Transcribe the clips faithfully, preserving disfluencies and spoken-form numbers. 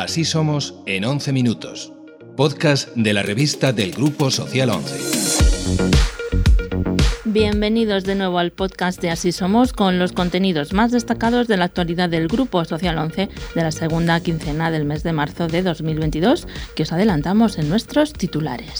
Así somos en once minutos. Podcast de la revista del Grupo Social once. Bienvenidos de nuevo al podcast de Así Somos con los contenidos más destacados de la actualidad del Grupo Social once de la segunda quincena del mes de marzo de dos mil veintidós, que os adelantamos en nuestros titulares.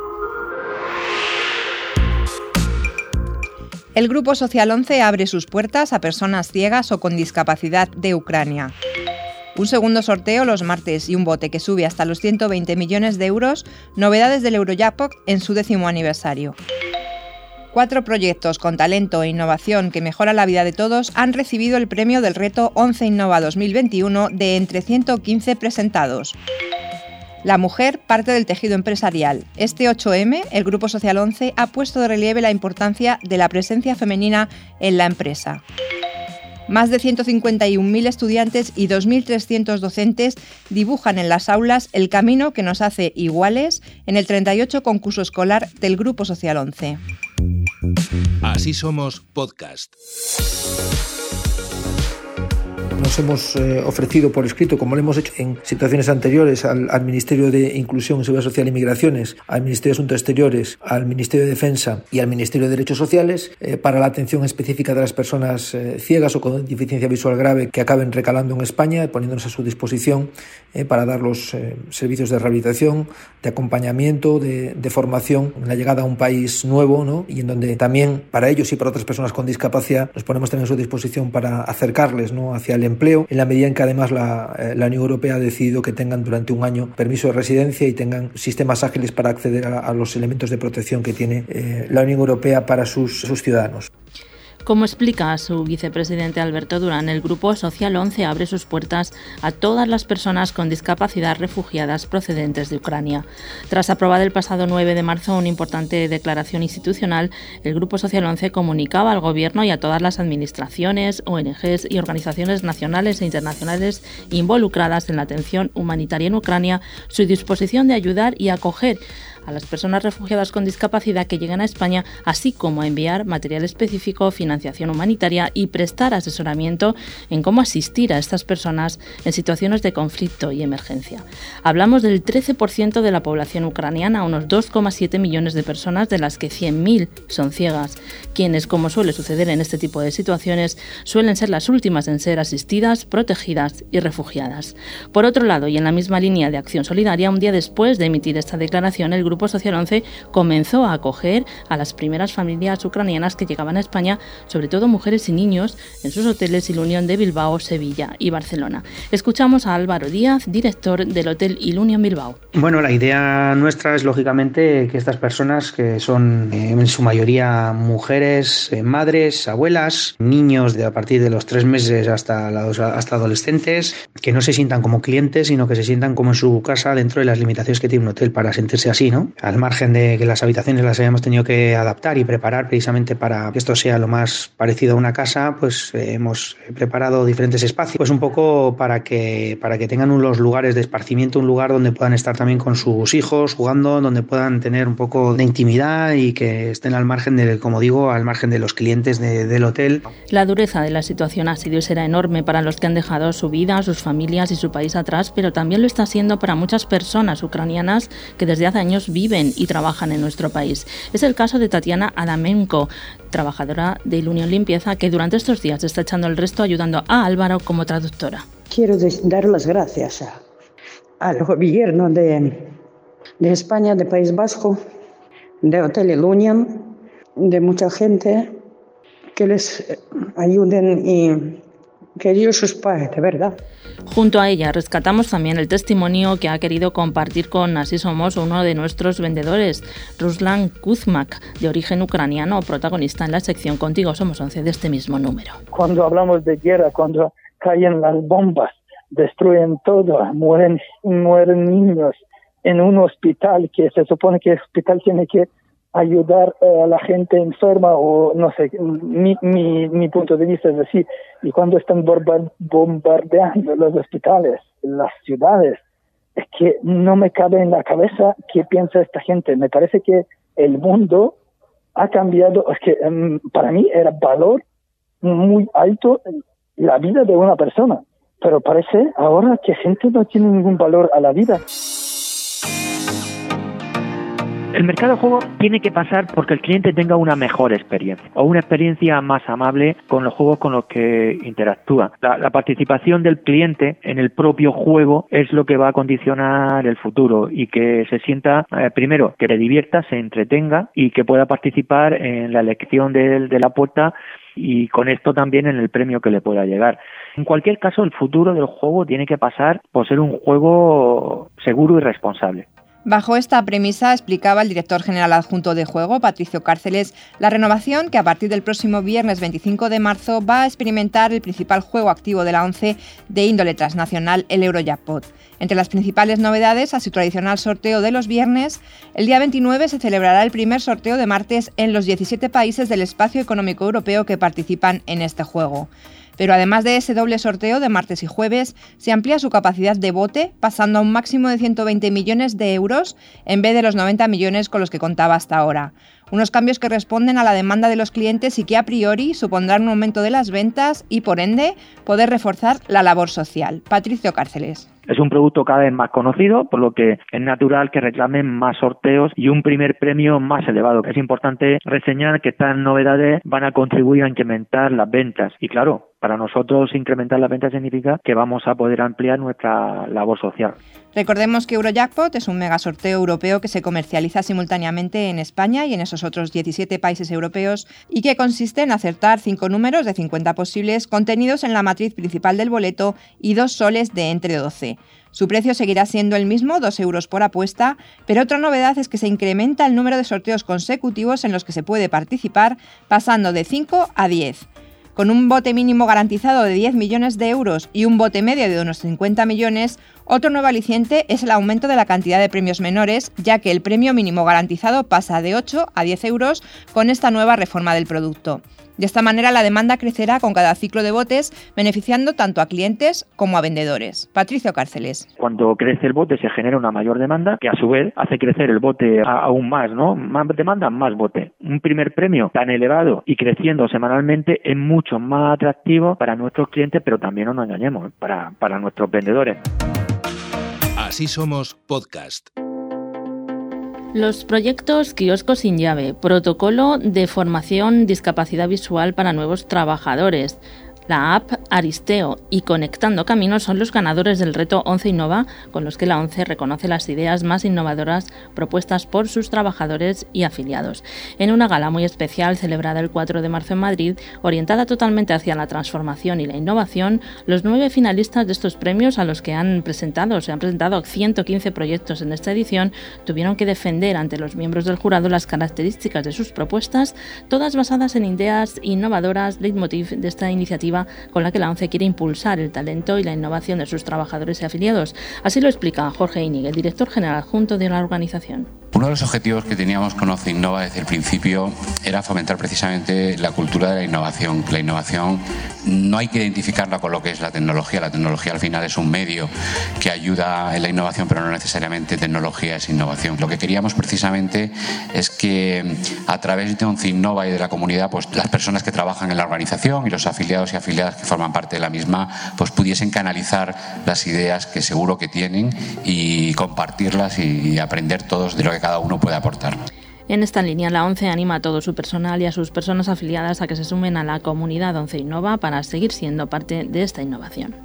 El Grupo Social once abre sus puertas a personas ciegas o con discapacidad de Ucrania. Un segundo sorteo los martes y un bote que sube hasta los ciento veinte millones de euros, novedades del Eurojackpot en su décimo aniversario. Cuatro proyectos con talento e innovación que mejora la vida de todos han recibido el premio del reto once Innova dos mil veintiuno de entre ciento quince presentados. La mujer parte del tejido empresarial. Este ocho eme, el Grupo Social once ha puesto de relieve la importancia de la presencia femenina en la empresa. Más de ciento cincuenta y un mil estudiantes y dos mil trescientos docentes dibujan en las aulas el camino que nos hace iguales en el treinta y ocho concurso escolar del Grupo Social once. Así somos podcast. Nos hemos eh, ofrecido por escrito, como lo hemos hecho en situaciones anteriores, al, al Ministerio de Inclusión, Seguridad Social y Migraciones, al Ministerio de Asuntos Exteriores, al Ministerio de Defensa y al Ministerio de Derechos Sociales eh, para la atención específica de las personas eh, ciegas o con deficiencia visual grave que acaben recalando en España, poniéndonos a su disposición eh, para dar los eh, servicios de rehabilitación, de acompañamiento, de, de formación en la llegada a un país nuevo, ¿no? Y en donde también para ellos y para otras personas con discapacidad nos ponemos también a su disposición para acercarles, ¿no?, hacia el empleo, en la medida en que además la, eh, la Unión Europea ha decidido que tengan durante un año permiso de residencia y tengan sistemas ágiles para acceder a, a los elementos de protección que tiene eh, la Unión Europea para sus, sus ciudadanos. Como explica su vicepresidente Alberto Durán, el Grupo Social once abre sus puertas a todas las personas con discapacidad refugiadas procedentes de Ucrania. Tras aprobar el pasado nueve de marzo una importante declaración institucional, el Grupo Social once comunicaba al Gobierno y a todas las administraciones, O N Ges y organizaciones nacionales e internacionales involucradas en la atención humanitaria en Ucrania su disposición de ayudar y acoger a las personas refugiadas con discapacidad que llegan a España, así como a enviar material específico, financiación humanitaria y prestar asesoramiento en cómo asistir a estas personas en situaciones de conflicto y emergencia. Hablamos del trece por ciento de la población ucraniana, unos dos coma siete millones de personas, de las que cien mil son ciegas, quienes, como suele suceder en este tipo de situaciones, suelen ser las últimas en ser asistidas, protegidas y refugiadas. Por otro lado, y en la misma línea de acción solidaria, un día después de emitir esta declaración, el Grupo Social once comenzó a acoger a las primeras familias ucranianas que llegaban a España, sobre todo mujeres y niños, en sus hoteles Ilunion de Bilbao, Sevilla y Barcelona. Escuchamos a Álvaro Díaz, director del Hotel Ilunion Bilbao. Bueno, la idea nuestra es lógicamente que estas personas, que son eh, en su mayoría mujeres, eh, madres, abuelas, niños de a partir de los tres meses hasta, los, hasta adolescentes, que no se sientan como clientes, sino que se sientan como en su casa dentro de las limitaciones que tiene un hotel para sentirse así, ¿no? Al margen de que las habitaciones las hayamos tenido que adaptar y preparar precisamente para que esto sea lo más parecido a una casa, pues eh, hemos preparado diferentes espacios, pues un poco para que para que tengan unos lugares de esparcimiento, un lugar donde puedan estar también con sus hijos jugando, donde puedan tener un poco de intimidad y que estén al margen de, como digo, al margen de los clientes de, del hotel. La dureza de la situación ha sido y será enorme para los que han dejado su vida, sus familias y su país atrás, pero también lo está siendo para muchas personas ucranianas que desde hace años viven y trabajan en nuestro país. Es el caso de Tatiana Adamenko, trabajadora de Ilunion Limpieza, que durante estos días está echando el resto ayudando a Álvaro como traductora. Quiero dar las gracias a, al gobierno de, de España, de País Vasco, de Hotel Ilunion, de mucha gente que les ayuden y que Dios os pague, de verdad. Junto a ella rescatamos también el testimonio que ha querido compartir con Así Somos uno de nuestros vendedores, Ruslan Kuzmak, de origen ucraniano, protagonista en la sección Contigo Somos once de este mismo número. Cuando hablamos de guerra, cuando caen las bombas, destruyen todo, mueren, mueren niños en un hospital que se supone que el hospital tiene que ayudar a la gente enferma, o no sé, mi, mi, mi punto de vista es así. Y cuando están bombardeando los hospitales, las ciudades, es que no me cabe en la cabeza qué piensa esta gente. Me parece que el mundo ha cambiado. Es que um, para mí era valor muy alto la vida de una persona. pero parece ahora que gente no tiene ningún valor a la vida. El mercado de juego tiene que pasar porque el cliente tenga una mejor experiencia o una experiencia más amable con los juegos con los que interactúa. La, la participación del cliente en el propio juego es lo que va a condicionar el futuro y que se sienta, eh, primero, que le divierta, se entretenga y que pueda participar en la elección de, de la puerta y con esto también en el premio que le pueda llegar. En cualquier caso, el futuro del juego tiene que pasar por ser un juego seguro y responsable. Bajo esta premisa, explicaba el director general adjunto de Juego, Patricio Cárceles, la renovación que a partir del próximo viernes veinticinco de marzo va a experimentar el principal juego activo de la ONCE de índole transnacional, el Eurojackpot. Entre las principales novedades, a su tradicional sorteo de los viernes, el día veintinueve se celebrará el primer sorteo de martes en los diecisiete países del espacio económico europeo que participan en este juego. Pero además de ese doble sorteo de martes y jueves, se amplía su capacidad de bote, pasando a un máximo de ciento veinte millones de euros en vez de los noventa millones con los que contaba hasta ahora. Unos cambios que responden a la demanda de los clientes y que a priori supondrán un aumento de las ventas y, por ende, poder reforzar la labor social. Patricio Cárceles. Es un producto cada vez más conocido, por lo que es natural que reclamen más sorteos y un primer premio más elevado. Es importante reseñar que estas novedades van a contribuir a incrementar las ventas. Y claro, para nosotros incrementar las ventas significa que vamos a poder ampliar nuestra labor social. Recordemos que Eurojackpot es un mega sorteo europeo que se comercializa simultáneamente en España y en esos otros diecisiete países europeos y que consiste en acertar cinco números de cincuenta posibles contenidos en la matriz principal del boleto y dos soles de entre doce. Su precio seguirá siendo el mismo, dos euros por apuesta, pero otra novedad es que se incrementa el número de sorteos consecutivos en los que se puede participar, pasando de cinco a diez. Con un bote mínimo garantizado de diez millones de euros y un bote medio de unos cincuenta millones, otro nuevo aliciente es el aumento de la cantidad de premios menores, ya que el premio mínimo garantizado pasa de ocho a diez euros con esta nueva reforma del producto. De esta manera, la demanda crecerá con cada ciclo de botes, beneficiando tanto a clientes como a vendedores. Patricio Cárceles. Cuando crece el bote se genera una mayor demanda, que a su vez hace crecer el bote aún más, ¿no? Más demanda, más bote. Un primer premio tan elevado y creciendo semanalmente es mucho más atractivo para nuestros clientes, pero también no nos engañemos, para, para nuestros vendedores. Así somos podcast. Los proyectos Kiosco sin llave, protocolo de formación discapacidad visual para nuevos trabajadores, la app Aristeo y Conectando Caminos son los ganadores del reto ONCE Innova, con los que la ONCE reconoce las ideas más innovadoras propuestas por sus trabajadores y afiliados. En una gala muy especial celebrada el cuatro de marzo en Madrid, orientada totalmente hacia la transformación y la innovación, los nueve finalistas de estos premios, a los que han presentado, se han presentado ciento quince proyectos en esta edición, tuvieron que defender ante los miembros del jurado las características de sus propuestas, todas basadas en ideas innovadoras, leitmotiv de esta iniciativa con la que la ONCE quiere impulsar el talento y la innovación de sus trabajadores y afiliados. Así lo explica Jorge Iñigue, el director general adjunto de la organización. Uno de los objetivos que teníamos con ONCE Innova desde el principio era fomentar precisamente la cultura de la innovación. La innovación no hay que identificarla con lo que es la tecnología. La tecnología al final es un medio que ayuda en la innovación, pero no necesariamente tecnología es innovación. Lo que queríamos precisamente es que a través de ONCE Innova y de la comunidad, pues las personas que trabajan en la organización y los afiliados y afiliadas que forman parte de la misma, pues pudiesen canalizar las ideas que seguro que tienen y compartirlas y aprender todos de lo que cada uno puede aportar. En esta línea, la ONCE anima a todo su personal y a sus personas afiliadas a que se sumen a la comunidad ONCE Innova para seguir siendo parte de esta innovación.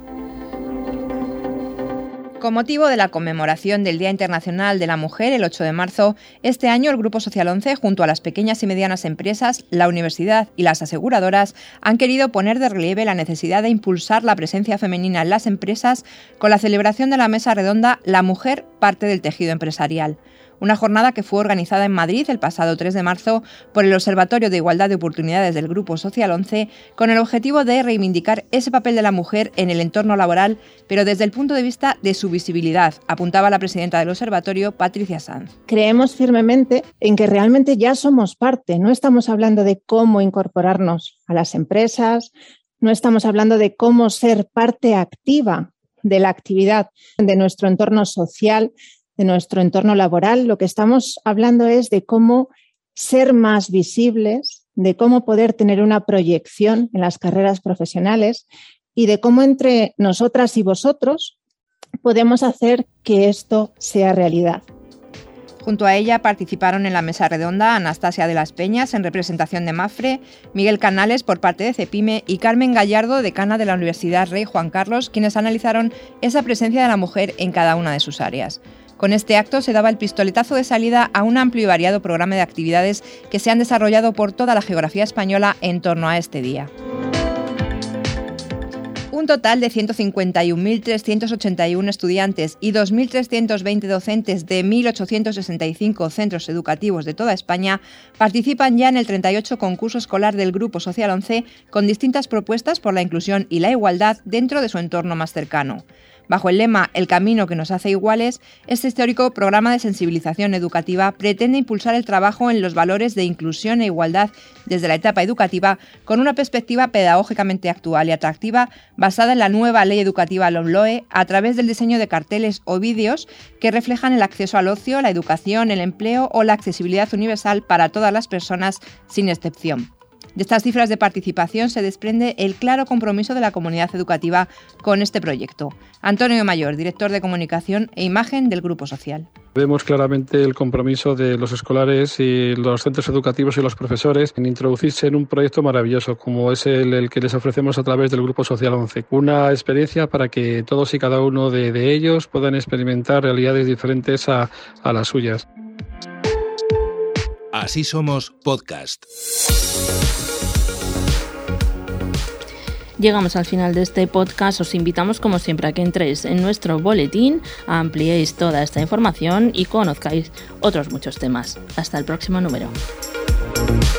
Con motivo de la conmemoración del Día Internacional de la Mujer, el ocho de marzo, este año el Grupo Social ONCE, junto a las pequeñas y medianas empresas, la universidad y las aseguradoras, han querido poner de relieve la necesidad de impulsar la presencia femenina en las empresas con la celebración de la mesa redonda La Mujer, parte del tejido empresarial. Una jornada que fue organizada en Madrid el pasado tres de marzo por el Observatorio de Igualdad de Oportunidades del Grupo Social ONCE, con el objetivo de reivindicar ese papel de la mujer en el entorno laboral, pero desde el punto de vista de su visibilidad, apuntaba la presidenta del Observatorio, Patricia Sanz. Creemos firmemente en que realmente ya somos parte, no estamos hablando de cómo incorporarnos a las empresas, no estamos hablando de cómo ser parte activa de la actividad de nuestro entorno social, de nuestro entorno laboral. Lo que estamos hablando es de cómo ser más visibles, de cómo poder tener una proyección en las carreras profesionales y de cómo entre nosotras y vosotros podemos hacer que esto sea realidad. Junto a ella participaron en la mesa redonda Anastasia de las Peñas en representación de Mafre, Miguel Canales por parte de Cepime y Carmen Gallardo, decana de la Universidad Rey Juan Carlos, quienes analizaron esa presencia de la mujer en cada una de sus áreas. Con este acto se daba el pistoletazo de salida a un amplio y variado programa de actividades que se han desarrollado por toda la geografía española en torno a este día. Un total de ciento cincuenta y un mil trescientos ochenta y uno estudiantes y dos mil trescientos veinte docentes de mil ochocientos sesenta y cinco centros educativos de toda España participan ya en el treinta y ocho concurso escolar del Grupo Social once con distintas propuestas por la inclusión y la igualdad dentro de su entorno más cercano. Bajo el lema El camino que nos hace iguales, este histórico programa de sensibilización educativa pretende impulsar el trabajo en los valores de inclusión e igualdad desde la etapa educativa con una perspectiva pedagógicamente actual y atractiva basada en la nueva ley educativa LOMLOE a través del diseño de carteles o vídeos que reflejan el acceso al ocio, la educación, el empleo o la accesibilidad universal para todas las personas sin excepción. De estas cifras de participación se desprende el claro compromiso de la comunidad educativa con este proyecto. Antonio Mayor, director de Comunicación e Imagen del Grupo Social. Vemos claramente el compromiso de los escolares y los centros educativos y los profesores en introducirse en un proyecto maravilloso como es el, el que les ofrecemos a través del Grupo Social once. Una experiencia para que todos y cada uno de, de ellos puedan experimentar realidades diferentes a, a las suyas. Así Somos Podcast. Llegamos al final de este podcast. Os invitamos como siempre a que entréis en nuestro boletín, ampliéis toda esta información y conozcáis otros muchos temas. Hasta el próximo número.